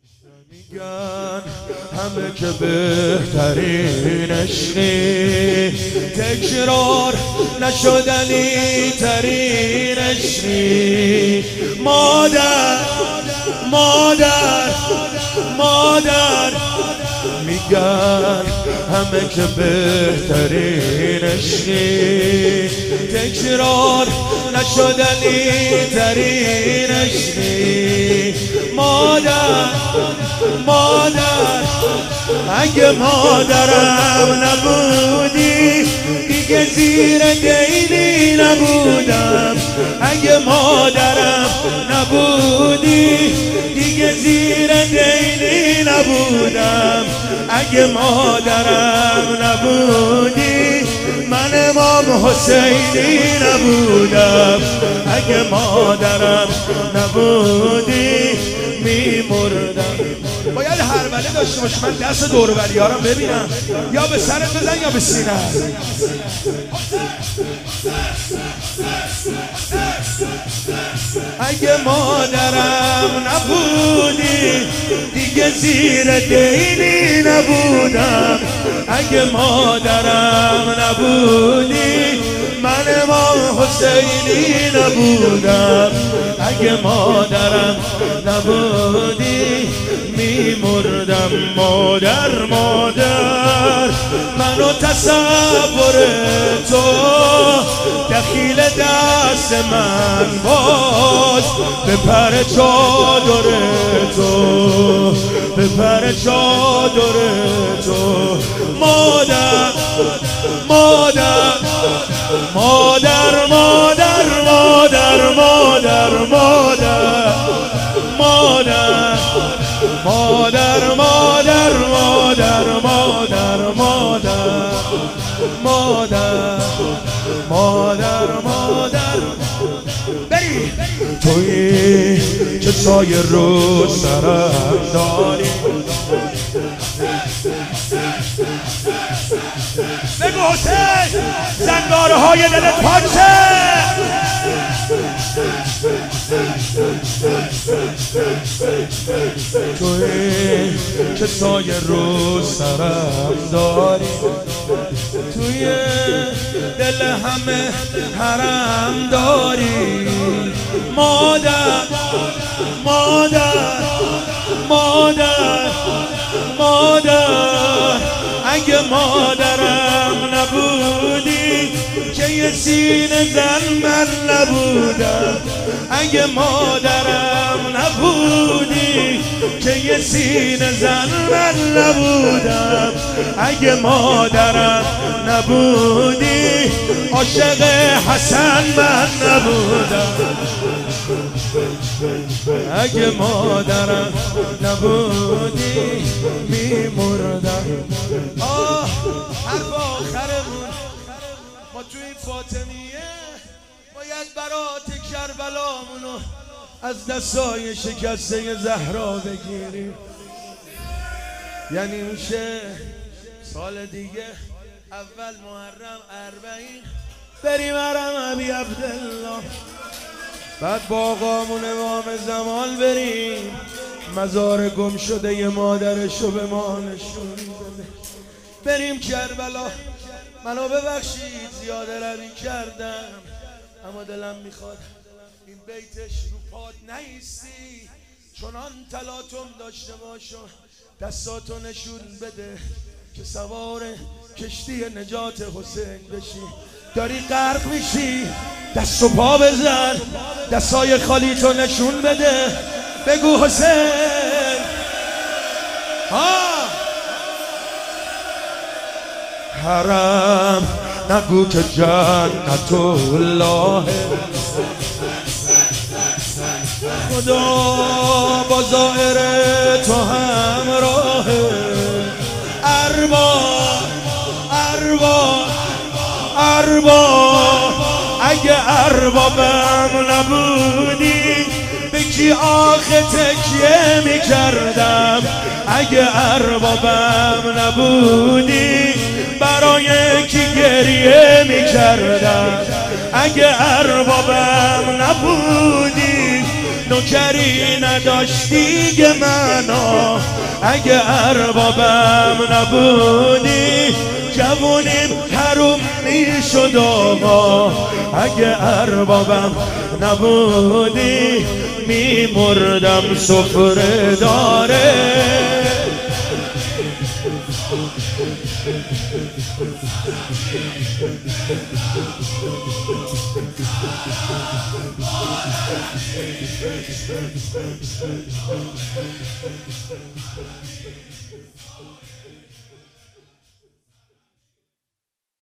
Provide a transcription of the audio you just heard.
میگن همه که بهترین عشقی، تکرار نشدنی ترین عشقی. مادر مادر مادر میگن همه که بهترین عشقی، تکرار نشدنی ترین عشقی. مادر مادر اگه مادرم نبودی دیگه زیر دیلی نبودم. اگه مادرم نبودی دیگه زیر دیلی نبودم. اگه مادرم نبودی من امام حسینی نبودم. اگه مادرم نبودی میمردم. باید هربله داشته باشی. من دست دوروبری ها رو ببینم، یا به سرت بزن یا به سینه. اگه مادرم نبودی دیگه زیر دیلی نبودم. اگه مادرم نبودی من امام حسینی نبودم. اگه مادرم نبودی میمردم. مادر مادر منو تصور تو دخیل دست من باز. بپر چادر تو بپر چادر تو. مادر مادر مادر مادر مادر مادر مادر مادر مادر مادر مادر مادر مادر مادر مادر بری تویی که سایه رو سرم داری. بگو حسین زنگاره های دلت پاچه. توی که سایه رو سرم داری، توی دل همه حرم داری. مادر مادر مادر مادر اگه مادرم نبودی که یه سینه زن من نبودم. اگه مادرم نبودی که یه سینه زن من نبودم. اگه مادرم نبودی عاشق حسن من نبودم. اگه مادرم نبودی میمردم. حرف آخرمون ما تو این فاطمیه باید برات کربلامونو از دستای شکسته زهرا بگیریم. یعنی میشه سال دیگه اول محرم 40 بریم حرم ابی عبدالله، بعد با آقامون امام زمان بریم مزار گم شده ی مادرشو به ما نشون بده. بریم کربلا. منو ببخشید زیاده روی کردم، اما دلم میخواد این بیتش رو پاد نیستی، چنان تلاطم داشته باشو دستاتو نشون بده که سوار کشتی نجات حسین بشی. داری غرق میشی دست و پا بزن، دستای خالی تو نشون بده، بگو حسین. حرم نگو که جنت الله، خدا با ظاهر تو همراه. ارباب اگه اربابم نبودی به کی آخه تکیه میکردم. اگه اربابم نبودی برای کی گریه میکردم. اگه اربابم نبودی نوکری نداشتی که منو، اگه اربابم نبودی جوونیم حروم میشد آقا، اگه اربابم نبودی میمردم سفره داره.